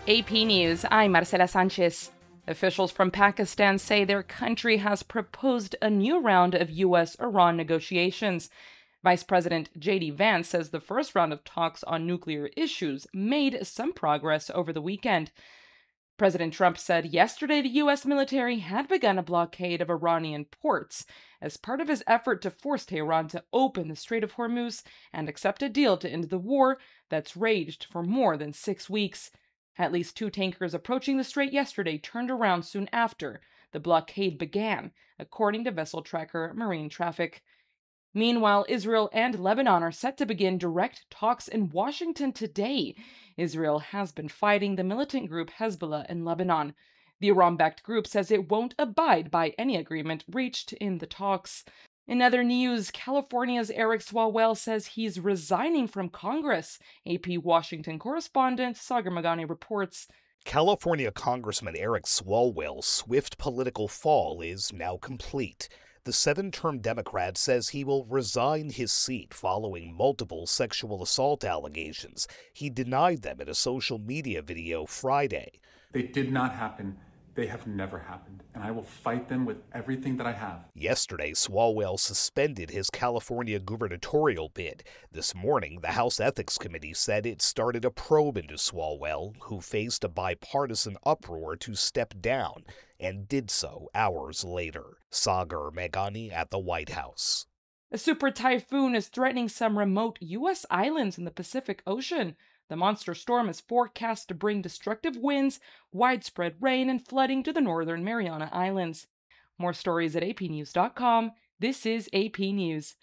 AP News, I'm Marcela Sanchez. Officials from Pakistan say their country has proposed a new round of U.S.-Iran negotiations. Vice President J.D. Vance says the first round of talks on nuclear issues made some progress over the weekend. President Trump said yesterday the U.S. military had begun a blockade of Iranian ports as part of his effort to force Tehran to open the Strait of Hormuz and accept a deal to end the war that's raged for more than 6 weeks. At least 2 tankers approaching the strait yesterday turned around soon after the blockade began, according to vessel tracker Marine Traffic. Meanwhile, Israel and Lebanon are set to begin direct talks in Washington today. Israel has been fighting the militant group Hezbollah in Lebanon. The Iran-backed group says it won't abide by any agreement reached in the talks. In other news, California's Eric Swalwell says he's resigning from Congress. AP Washington correspondent Sagar Magani reports. California Congressman Eric Swalwell's swift political fall is now complete. The 7-term Democrat says he will resign his seat following multiple sexual assault allegations. He denied them in a social media video Friday. They did not happen. They have never happened, and I will fight them with everything that I have. Yesterday, Swalwell suspended his California gubernatorial bid. This morning, the House Ethics Committee said it started a probe into Swalwell, who faced a bipartisan uproar to step down, and did so hours later. Sagar Meghani at the White House. A super typhoon is threatening some remote U.S. islands in the Pacific Ocean. The monster storm is forecast to bring destructive winds, widespread rain, and flooding to the northern Mariana Islands. More stories at apnews.com. This is AP News.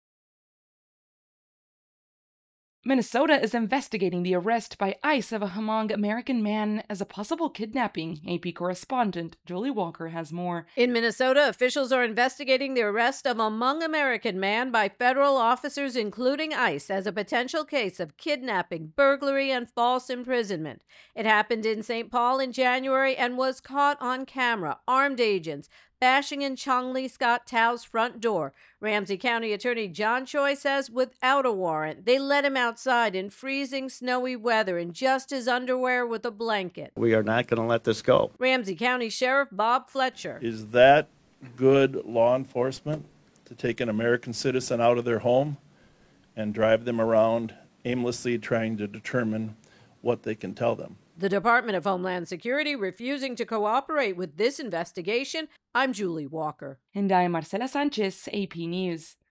Minnesota is investigating the arrest by ICE of a Hmong American man as a possible kidnapping. AP correspondent Julie Walker has more. In Minnesota, officials are investigating the arrest of a Hmong American man by federal officers, including ICE, as a potential case of kidnapping, burglary, and false imprisonment. It happened in St. Paul in January and was caught on camera. Armed agents bashing in Chong Lee Scott Tao's front door. Ramsey County Attorney John Choi says without a warrant, they let him outside in freezing, snowy weather in just his underwear with a blanket. We are not going to let this go. Ramsey County Sheriff Bob Fletcher. Is that good law enforcement, to take an American citizen out of their home and drive them around aimlessly trying to determine what they can tell them? The Department of Homeland Security refusing to cooperate with this investigation. I'm Julie Walker. And I'm Marcela Sanchez, AP News.